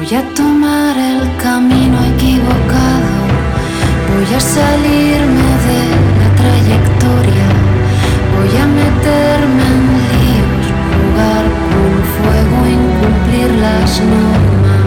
Voy a tomar el camino equivocado, voy a salirme de la trayectoria, voy a meterme en líos, jugar con fuego, incumplir las normas.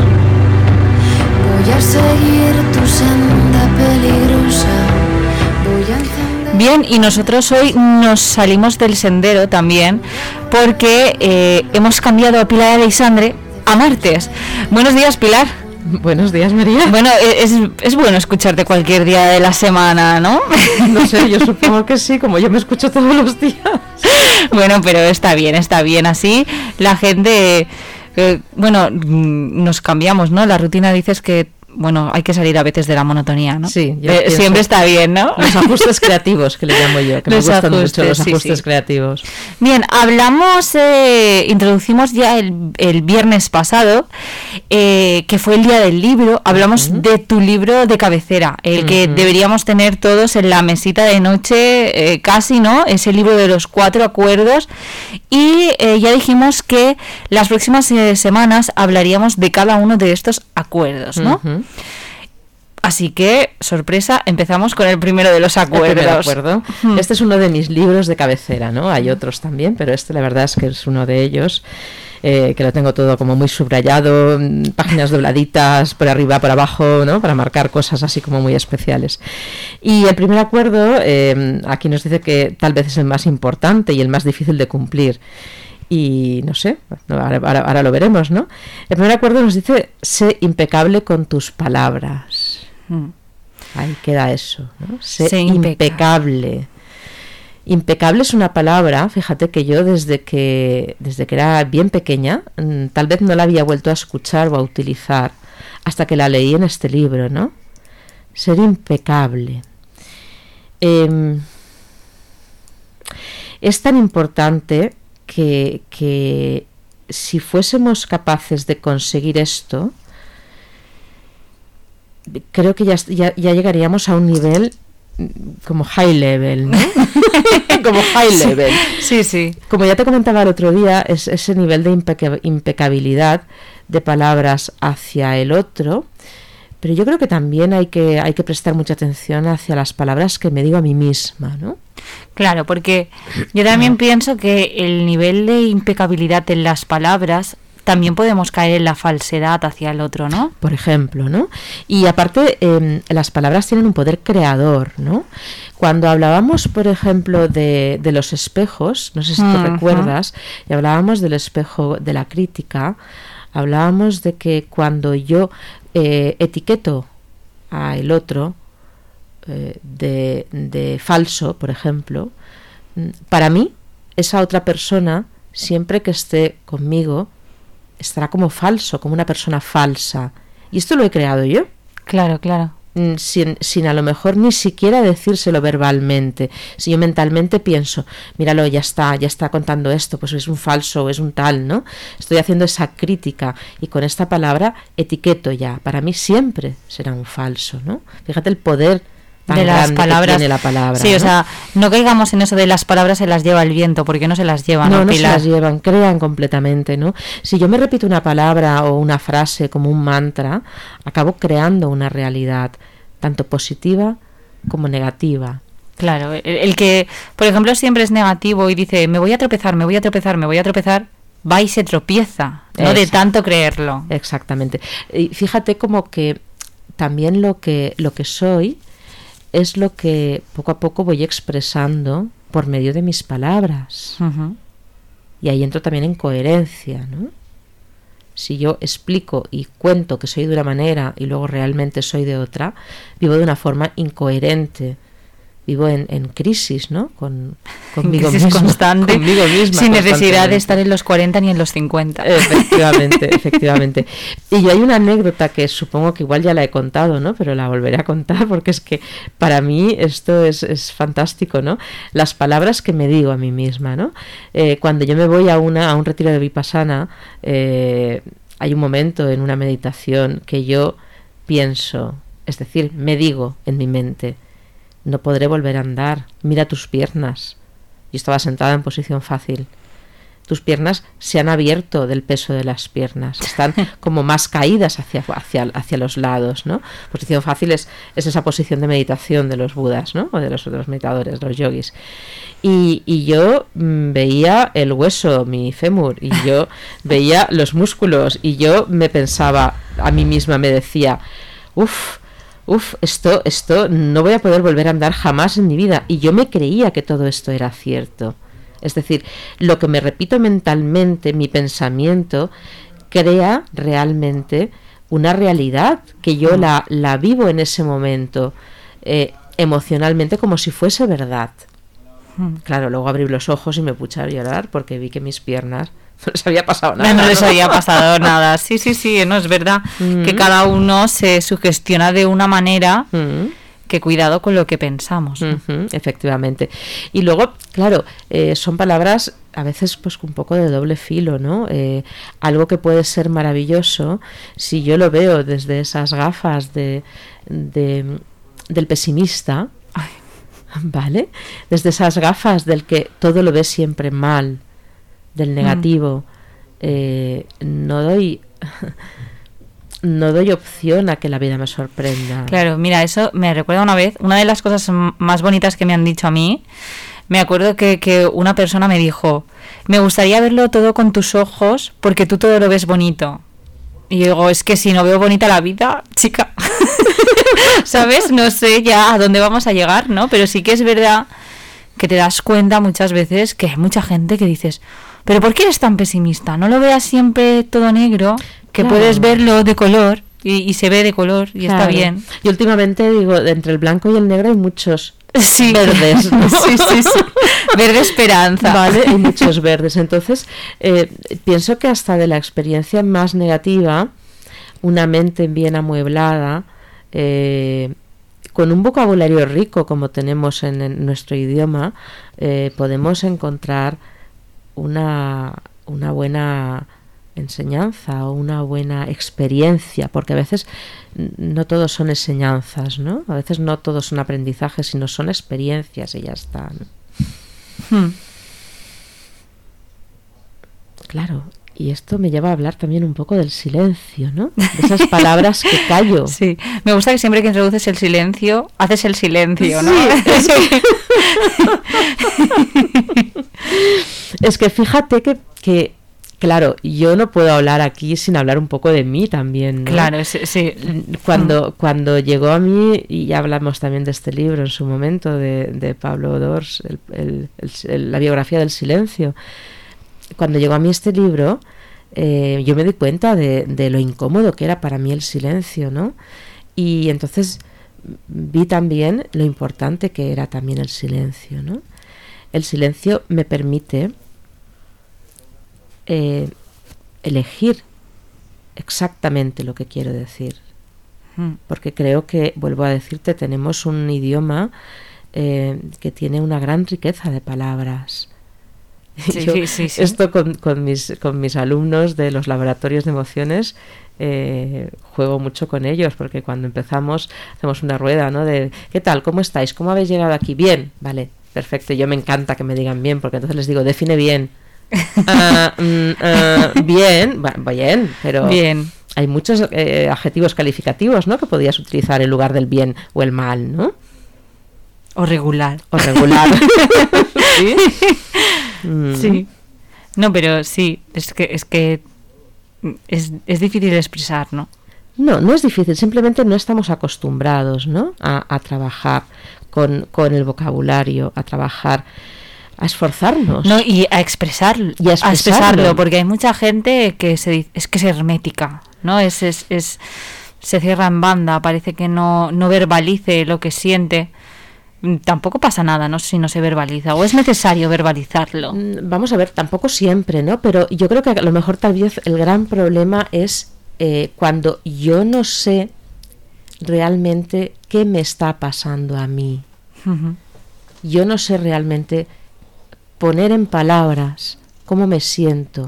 Voy a seguir tu senda peligrosa, voy a encender... Bien, y nosotros hoy nos salimos del sendero también porque hemos cambiado a Pilar Aleixandre a martes. Buenos días, Pilar. Buenos días, María. Bueno, es bueno escucharte cualquier día de la semana, ¿no? No sé, yo supongo que sí, como yo me escucho todos los días. Bueno, pero está bien así. La gente, bueno, nos cambiamos, ¿no? La rutina dices que, bueno, hay que salir a veces de la monotonía, ¿no? Sí, siempre está bien, ¿no? Los ajustes creativos, que le llamo yo, que los me gustan mucho los ajustes creativos. Bien, introducimos ya el viernes pasado, que fue el día del libro. Hablamos de tu libro de cabecera, el que deberíamos tener todos en la mesita de noche, casi, ¿no? Ese libro de los 4 acuerdos. Y ya dijimos que las próximas semanas hablaríamos de cada uno de estos acuerdos, ¿no? Así que, sorpresa, empezamos con el primero de los acuerdos. El primer acuerdo. Este es uno de mis libros de cabecera, ¿no? Hay otros también, pero este la verdad es que es uno de ellos, que lo tengo todo como muy subrayado, páginas dobladitas, por arriba, por abajo, ¿no? Para marcar cosas así como muy especiales. Y el primer acuerdo, aquí nos dice que tal vez es el más importante y el más difícil de cumplir. Y no sé, ahora lo veremos, ¿no? El primer acuerdo nos dice: sé impecable con tus palabras. Ahí queda eso, ¿no? Sé impecable. Impecable es una palabra, fíjate que yo desde que era bien pequeña, tal vez no la había vuelto a escuchar o a utilizar hasta que la leí en este libro, ¿no? Ser impecable. Es tan importante que si fuésemos capaces de conseguir esto, creo que ya llegaríamos a un nivel como high level, ¿no? Como high level. Sí. Como ya te comentaba el otro día, es ese nivel de impecabilidad de palabras hacia el otro, pero yo creo que también hay que prestar mucha atención hacia las palabras que me digo a mí misma, ¿no? Claro, porque yo también pienso que el nivel de impecabilidad en las palabras también podemos caer en la falsedad hacia el otro, ¿no? Por ejemplo, ¿no? Y aparte, las palabras tienen un poder creador, ¿no? Cuando hablábamos, por ejemplo, de los espejos, no sé si te recuerdas, y hablábamos del espejo de la crítica, hablábamos de que cuando yo etiqueto a el otro de falso, por ejemplo, para mí, esa otra persona, siempre que esté conmigo, estará como falso, como una persona falsa. Y esto lo he creado yo. Claro. Sin a lo mejor ni siquiera decírselo verbalmente. Si yo mentalmente pienso, míralo, ya está contando esto, pues es un falso, es un tal, ¿no? Estoy haciendo esa crítica y con esta palabra etiqueto ya. Para mí siempre será un falso, ¿no? Fíjate el poder tan de las palabras. Tiene la palabra, sí, ¿no? O sea, no caigamos en eso de las palabras se las lleva el viento, porque no se las llevan. No se las llevan, crean completamente, ¿no? Si yo me repito una palabra o una frase como un mantra, acabo creando una realidad, tanto positiva como negativa. Claro, el que, por ejemplo, siempre es negativo y dice, me voy a tropezar, va y se tropieza, no de tanto creerlo. Exactamente. Y fíjate como que también lo que soy es lo que poco a poco voy expresando por medio de mis palabras. Y ahí entro también en coherencia, ¿no? Si yo explico y cuento que soy de una manera y luego realmente soy de otra, vivo de una forma incoherente. Vivo en crisis, ¿no? Conmigo misma. Constante, conmigo misma, sin necesidad de estar en los 40 ni en los 50. Efectivamente. Y yo hay una anécdota que supongo que igual ya la he contado, ¿no? Pero la volveré a contar porque es que para mí esto es fantástico, ¿no? Las palabras que me digo a mí misma, ¿no? Cuando yo me voy a un retiro de Vipassana, hay un momento en una meditación que yo pienso, es decir, me digo en mi mente, no podré volver a andar, mira tus piernas. Yo estaba sentada en posición fácil. tus piernas se han abierto del peso de las piernas, están como más caídas hacia los lados, ¿no? Posición fácil es esa posición de meditación de los budas, ¿no? O de los otros meditadores, los yogis. Y yo veía el hueso, mi fémur, y yo veía los músculos, y yo me pensaba, a mí misma me decía, esto no voy a poder volver a andar jamás en mi vida. Y yo me creía que todo esto era cierto. Es decir, lo que me repito mentalmente, mi pensamiento, crea realmente una realidad que yo la vivo en ese momento emocionalmente como si fuese verdad. Claro, luego abrí los ojos y me puse a llorar porque vi que mis piernas no les había pasado nada. No les había pasado nada. Sí, no es verdad que cada uno se sugestiona de una manera. Que cuidado con lo que pensamos, ¿no? Efectivamente. Y luego, claro, son palabras a veces pues un poco de doble filo, ¿no? Algo que puede ser maravilloso si yo lo veo desde esas gafas del pesimista. Ay. ¿Vale? Desde esas gafas del que todo lo ve siempre mal, del negativo. No doy opción a que la vida me sorprenda. Claro, mira, eso me recuerda una vez, una de las cosas más bonitas que me han dicho a mí, me acuerdo que una persona me dijo, me gustaría verlo todo con tus ojos porque tú todo lo ves bonito. Y yo digo, es que si no veo bonita la vida, chica, ¿sabes? No sé ya a dónde vamos a llegar, ¿no? Pero sí que es verdad que te das cuenta muchas veces que hay mucha gente que dices, ¿pero por qué eres tan pesimista? ¿No lo veas siempre todo negro? Que claro. Puedes verlo de color y se ve de color y claro. Está bien. Y últimamente digo, entre el blanco y el negro hay muchos verdes, ¿no? Sí. Verde esperanza. Vale, hay muchos verdes. Entonces, pienso que hasta de la experiencia más negativa, una mente bien amueblada, con un vocabulario rico como tenemos en nuestro idioma, podemos encontrar una buena enseñanza o una buena experiencia, porque a veces no todos son enseñanzas, ¿no? A veces no todos son aprendizajes, sino son experiencias y ya está, ¿no? Claro, y esto me lleva a hablar también un poco del silencio, ¿no? De esas palabras que callo. Sí, me gusta que siempre que introduces el silencio, haces el silencio, ¿no? Sí, es que fíjate que claro, yo no puedo hablar aquí sin hablar un poco de mí también, ¿no? Claro, sí. Cuando llegó a mí, y ya hablamos también de este libro en su momento, de Pablo Dors, la biografía del silencio. Cuando llegó a mí este libro, yo me di cuenta de lo incómodo que era para mí el silencio, ¿no? Y entonces vi también lo importante que era también el silencio, ¿no? El silencio me permite elegir exactamente lo que quiero decir, porque creo que, vuelvo a decirte, tenemos un idioma que tiene una gran riqueza de palabras. Sí. Esto con mis alumnos de los laboratorios de emociones juego mucho con ellos, porque cuando empezamos hacemos una rueda, ¿no? De ¿qué tal? ¿Cómo estáis? ¿Cómo habéis llegado aquí? Bien, vale, perfecto. Yo me encanta que me digan bien, porque entonces les digo, define bien. Bien, pero bien. Hay muchos adjetivos calificativos, ¿no? Que podías utilizar en lugar del bien o el mal, ¿no? O regular. ¿Sí? Sí. No, pero sí, es que es difícil expresar, ¿no? No es difícil, simplemente no estamos acostumbrados, ¿no? A trabajar con el vocabulario, a trabajar, a esforzarnos. No, y a expresarlo. Porque hay mucha gente que es que es hermética, ¿no? Se cierra en banda, parece que no verbalice lo que siente. Tampoco pasa nada, ¿no? Si no se verbaliza, o es necesario verbalizarlo. Vamos a ver, tampoco siempre, ¿no? Pero yo creo que a lo mejor tal vez el gran problema es cuando yo no sé realmente qué me está pasando a mí. Uh-huh. Yo no sé realmente poner en palabras cómo me siento,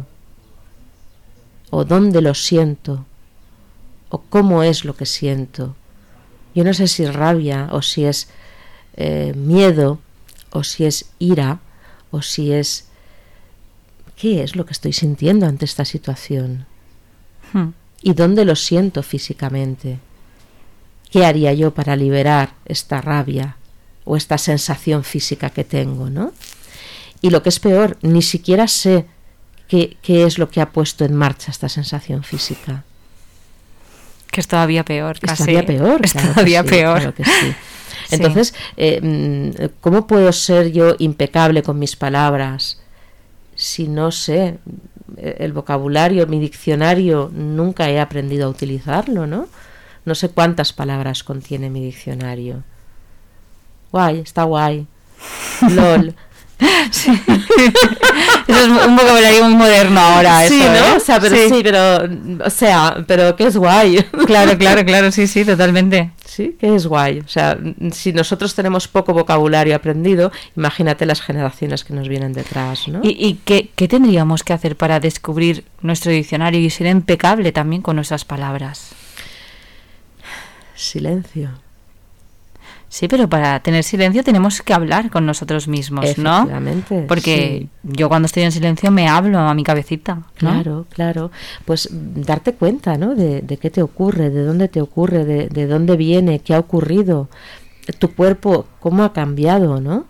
o dónde lo siento, o cómo es lo que siento. Yo no sé si es rabia, o si es miedo, o si es ira, o si es ¿qué es lo que estoy sintiendo ante esta situación? ¿Y dónde lo siento físicamente? ¿Qué haría yo para liberar esta rabia o esta sensación física que tengo, ¿no? Y lo que es peor, ni siquiera sé qué es lo que ha puesto en marcha esta sensación física. Que es todavía peor, casi. Es todavía peor. Es todavía peor. Claro que sí. Entonces, ¿cómo puedo ser yo impecable con mis palabras si no sé el vocabulario, mi diccionario, nunca he aprendido a utilizarlo, ¿no? No sé cuántas palabras contiene mi diccionario. Guay, está guay. LOL. Sí. Eso es un vocabulario muy moderno ahora. Sí, eso, ¿no? ¿eh? O sea, pero que es guay. Claro, sí, totalmente. Sí, que es guay. O sea, si nosotros tenemos poco vocabulario aprendido, imagínate las generaciones que nos vienen detrás, ¿no? ¿Y qué tendríamos que hacer para descubrir nuestro diccionario y ser impecable también con nuestras palabras? Silencio. Sí, pero para tener silencio tenemos que hablar con nosotros mismos, ¿no? Efectivamente. Porque yo cuando estoy en silencio me hablo a mi cabecita, ¿no? Claro. Pues darte cuenta, ¿no? De qué te ocurre, de dónde te ocurre, de dónde viene, qué ha ocurrido, tu cuerpo, cómo ha cambiado, ¿no?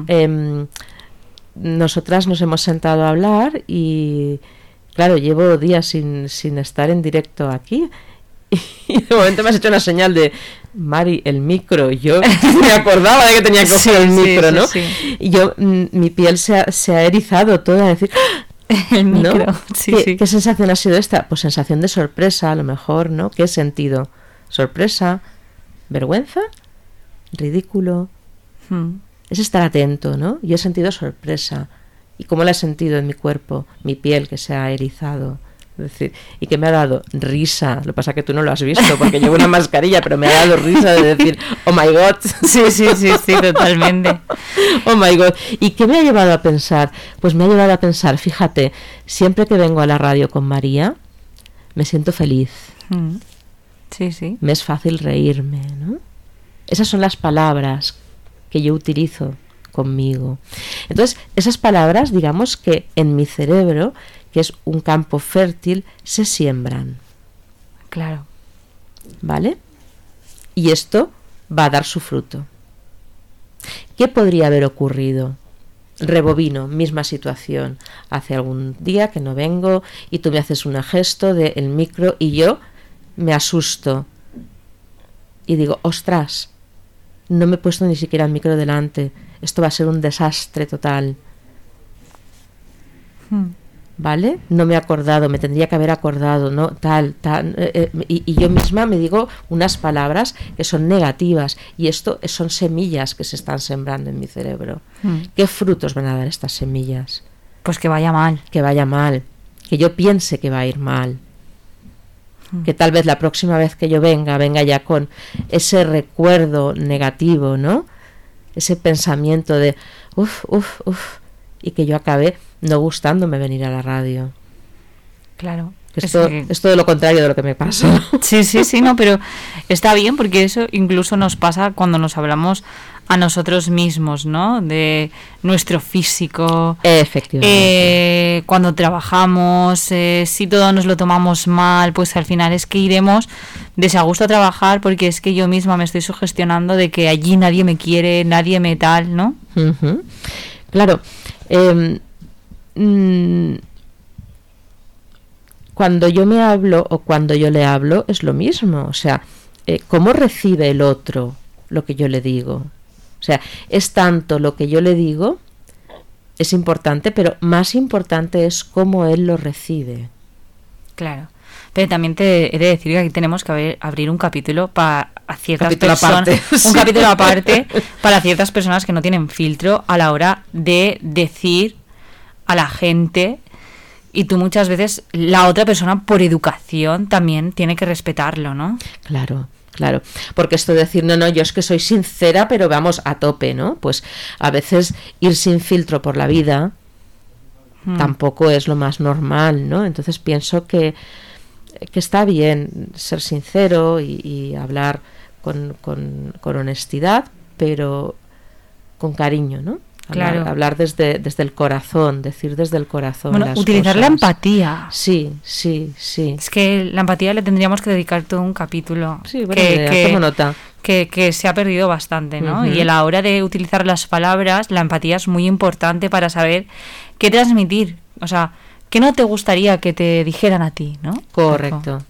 Nosotras nos hemos sentado a hablar y, claro, llevo días sin estar en directo aquí. Y de momento me has hecho una señal de Mari, el micro. Yo me acordaba de que tenía que coger el micro, ¿no? Sí. Y yo, mi piel se ha erizado toda, decir, el micro. ¿no? ¿Qué sensación ha sido esta? Pues sensación de sorpresa, a lo mejor, ¿no? ¿Qué he sentido? Sorpresa, vergüenza, ridículo. Es estar atento, ¿no? Yo he sentido sorpresa. ¿Y cómo la he sentido en mi cuerpo? Mi piel que se ha erizado. Es decir, y que me ha dado risa. Lo que pasa es que tú no lo has visto porque llevo una mascarilla, pero me ha dado risa de decir, oh my god. Sí, totalmente. Oh my god. ¿Y qué me ha llevado a pensar? Pues me ha llevado a pensar, fíjate, siempre que vengo a la radio con María, me siento feliz. Sí. Me es fácil reírme, ¿no? Esas son las palabras que yo utilizo conmigo. Entonces, esas palabras, digamos que en mi cerebro, que es un campo fértil, se siembran. Claro. ¿Vale? Y esto va a dar su fruto. ¿Qué podría haber ocurrido? Rebobino, misma situación. Hace algún día que no vengo y tú me haces un gesto del micro y yo me asusto. Y digo, ostras, no me he puesto ni siquiera el micro delante. Esto va a ser un desastre total. ¿Vale? No me he acordado, me tendría que haber acordado, ¿no? Tal. Y yo misma me digo unas palabras que son negativas y esto son semillas que se están sembrando en mi cerebro. ¿Qué frutos van a dar estas semillas? Pues que vaya mal. Que vaya mal, que yo piense que va a ir mal. Que tal vez la próxima vez que yo venga ya con ese recuerdo negativo, ¿no? Ese pensamiento de uf, y que yo acabe no gustándome venir a la radio. Claro. Es todo lo contrario de lo que me pasa. Sí, no, pero está bien porque eso incluso nos pasa cuando nos hablamos a nosotros mismos, ¿no? De nuestro físico. Efectivamente. Cuando trabajamos, si todo nos lo tomamos mal, pues al final es que iremos desagusto a trabajar porque es que yo misma me estoy sugestionando de que allí nadie me quiere, nadie me tal, ¿no? Claro. Cuando yo me hablo o cuando yo le hablo es lo mismo. O sea, ¿cómo recibe el otro lo que yo le digo? O sea, es tanto lo que yo le digo, es importante, pero más importante es cómo él lo recibe. Claro. Pero también te he de decir que aquí tenemos que abrir un capítulo para ciertas personas, un capítulo aparte para ciertas personas que no tienen filtro a la hora de decir a la gente, y tú muchas veces, la otra persona por educación también tiene que respetarlo, ¿no? Claro, porque esto de decir, no, yo es que soy sincera, pero vamos a tope, ¿no? Pues a veces ir sin filtro por la vida tampoco es lo más normal, ¿no? Entonces pienso que está bien ser sincero y hablar con honestidad, pero con cariño, ¿no? Claro. Hablar desde el corazón, decir desde el corazón. Bueno, las utilizar cosas. la empatía. Sí. Es que la empatía le tendríamos que dedicar todo un capítulo. Sí, buena idea, tomo nota. Que se ha perdido bastante, ¿no? Y a la hora de utilizar las palabras, la empatía es muy importante para saber qué transmitir. O sea, ¿qué no te gustaría que te dijeran a ti, no? Correcto.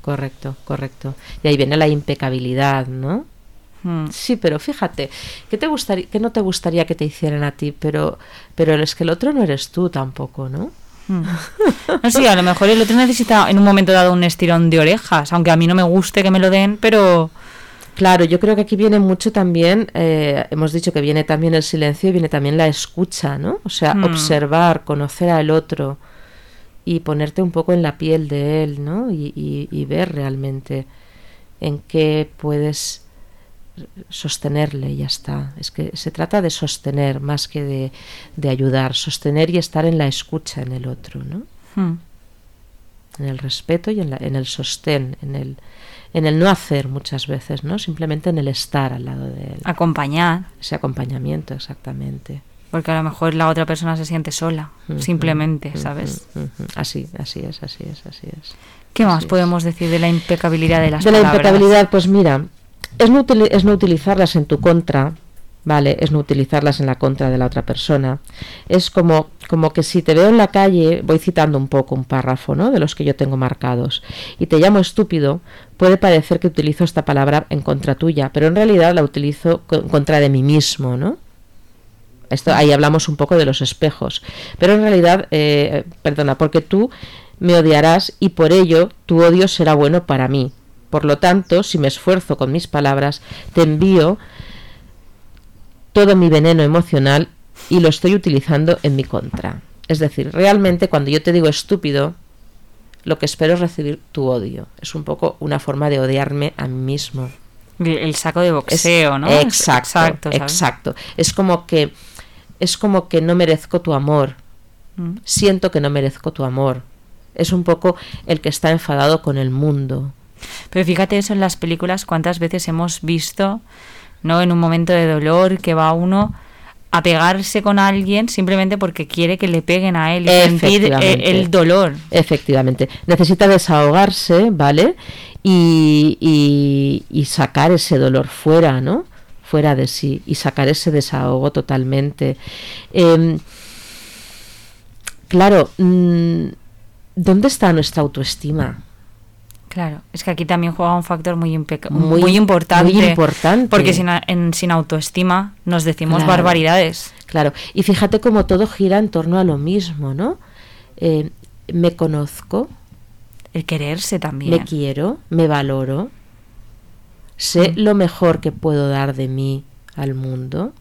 Y ahí viene la impecabilidad, ¿no? Sí, pero fíjate, ¿qué no te gustaría que te hicieran a ti? Pero es que el otro no eres tú tampoco, ¿no? No, sí, a lo mejor el otro necesita en un momento dado un estirón de orejas, aunque a mí no me guste que me lo den, pero... Claro, yo creo que aquí viene mucho también, hemos dicho que viene también el silencio y viene también la escucha, ¿no? O sea, observar, conocer al otro y ponerte un poco en la piel de él, ¿no? Y ver realmente en qué puedes sostenerle y ya está. Es que se trata de sostener más que de ayudar, sostener y estar en la escucha en el otro, ¿no? En el respeto y en el sostén, en el no hacer muchas veces, ¿no? Simplemente en el estar al lado de él. Acompañar. Ese acompañamiento, exactamente. Porque a lo mejor la otra persona se siente sola, simplemente, ¿sabes? Así es. ¿Qué más podemos decir de la impecabilidad de las palabras? De la impecabilidad, pues mira, es no utilizarlas en tu contra, ¿vale? Es no utilizarlas en la contra de la otra persona. Es como que si te veo en la calle, voy citando un poco un párrafo, ¿no? De los que yo tengo marcados, y te llamo estúpido, puede parecer que utilizo esta palabra en contra tuya, pero en realidad la utilizo en contra de mí mismo, ¿no? Ahí hablamos un poco de los espejos, pero en realidad, porque tú me odiarás y por ello tu odio será bueno para mí. Por lo tanto, si me esfuerzo con mis palabras, te envío todo mi veneno emocional y lo estoy utilizando en mi contra. Es decir, realmente cuando yo te digo estúpido, lo que espero es recibir tu odio. Es un poco una forma de odiarme a mí mismo. El saco de boxeo, ¿no? Exacto. Es como que no merezco tu amor. Siento que no merezco tu amor. Es un poco el que está enfadado con el mundo. Pero fíjate eso en las películas, cuántas veces hemos visto, ¿no? En un momento de dolor que va uno a pegarse con alguien simplemente porque quiere que le peguen a él y sentir el dolor. Efectivamente. Necesita desahogarse, ¿vale? Y sacar ese dolor fuera, ¿no? Fuera de sí y sacar ese desahogo totalmente. Claro, ¿dónde está nuestra autoestima? Claro, es que aquí también juega un factor muy importante. Porque sin autoestima nos decimos barbaridades. Claro, y fíjate cómo todo gira en torno a lo mismo, ¿no? Me conozco. El quererse también. Me quiero, me valoro. Sé lo mejor que puedo dar de mí al mundo.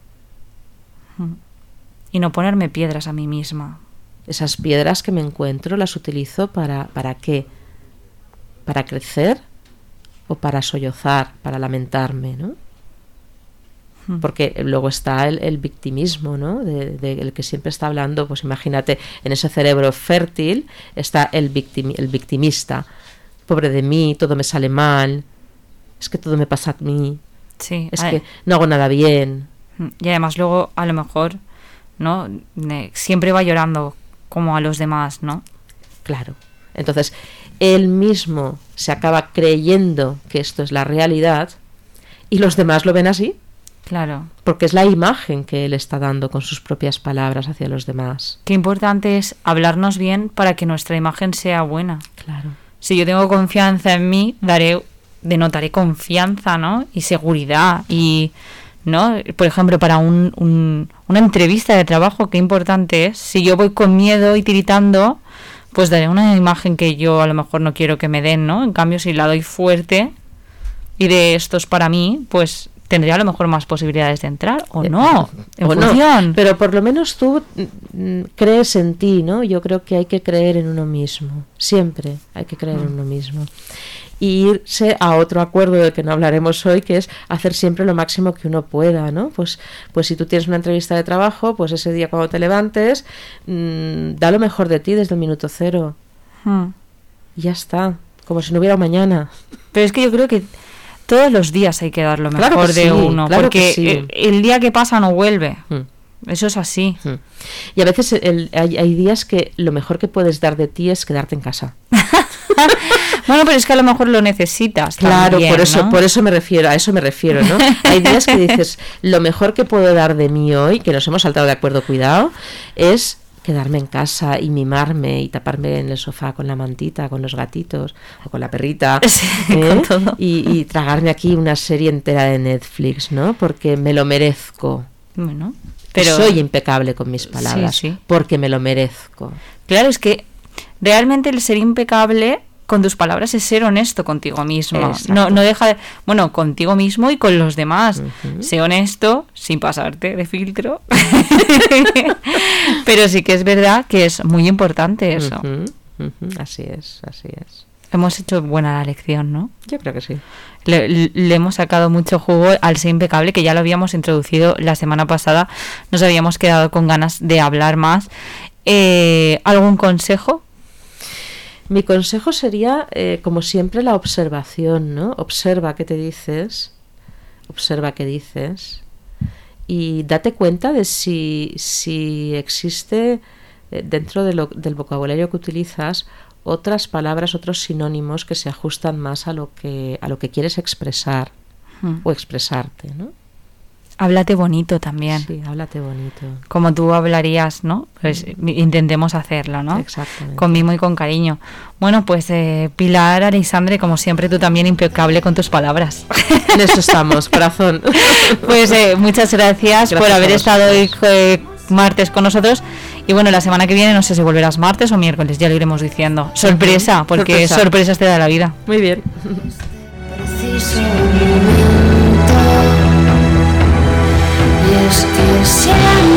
Y no ponerme piedras a mí misma. Esas piedras que me encuentro las utilizo ¿para qué? ¿Para crecer o para sollozar, para lamentarme, ¿no? Porque luego está el victimismo, ¿no? El que siempre está hablando, pues imagínate, en ese cerebro fértil está el victimista. Pobre de mí, todo me sale mal, es que todo me pasa a mí, sí, es que no hago nada bien. Y además luego, a lo mejor, ¿no? Siempre va llorando como a los demás, ¿no? Claro. Entonces, él mismo se acaba creyendo que esto es la realidad y los demás lo ven así. Claro. Porque es la imagen que él está dando con sus propias palabras hacia los demás. Qué importante es hablarnos bien para que nuestra imagen sea buena. Claro. Si yo tengo confianza en mí, denotaré confianza, ¿no? Y seguridad. Y, ¿no? Por ejemplo, para una entrevista de trabajo, qué importante es. Si yo voy con miedo y tiritando, pues daré una imagen que yo a lo mejor no quiero que me den, ¿no? En cambio, si la doy fuerte y de esto es para mí, pues tendría a lo mejor más posibilidades de entrar o no, en función. No, pero por lo menos tú crees en ti, ¿no? Yo creo que hay que creer en uno mismo, siempre hay que creer en uno mismo. Y irse a otro acuerdo del que no hablaremos hoy, que es hacer siempre lo máximo que uno pueda, ¿no? Pues si tú tienes una entrevista de trabajo, pues ese día cuando te levantes, da lo mejor de ti desde el minuto cero. Y ya está, como si no hubiera mañana. Pero es que yo creo que todos los días hay que dar lo mejor de uno, claro porque el día que pasa no vuelve. Eso es así. Y a veces hay días que lo mejor que puedes dar de ti es quedarte en casa. Bueno, pero es que a lo mejor lo necesitas. Claro, también, por eso me refiero, ¿no? Hay días que dices, lo mejor que puedo dar de mí hoy, que nos hemos saltado de acuerdo, cuidado, es quedarme en casa y mimarme y taparme en el sofá con la mantita, con los gatitos o con la perrita, sí, con todo. Y tragarme aquí una serie entera de Netflix, ¿no? Porque me lo merezco. Bueno, pero soy impecable con mis palabras, sí. porque me lo merezco. Claro, es que realmente el ser impecable con tus palabras es ser honesto contigo mismo. No deja de... Bueno, contigo mismo y con los demás. Sé honesto sin pasarte de filtro. Pero sí que es verdad que es muy importante eso. Así es. Hemos hecho buena la lección, ¿no? Yo creo que sí. Le hemos sacado mucho jugo al ser impecable, que ya lo habíamos introducido la semana pasada. Nos habíamos quedado con ganas de hablar más. ¿Algún consejo? Mi consejo sería, como siempre, la observación, ¿no? Observa qué te dices, observa qué dices y date cuenta de si existe dentro del vocabulario que utilizas otras palabras, otros sinónimos que se ajustan más a lo que quieres expresar o expresarte, ¿no? Háblate bonito también. Sí, háblate bonito. Como tú hablarías, ¿no? Pues intentemos hacerlo, ¿no? Exactamente. Con mimo y con cariño. Bueno, pues Pilar, Alexandre, como siempre, tú también impecable con tus palabras. En eso estamos, corazón. Pues muchas gracias por haber estado hoy martes con nosotros. Y bueno, la semana que viene no sé si volverás martes o miércoles, ya lo iremos diciendo. Sorpresa, porque sorpresas te da la vida. Muy bien. Es que siempre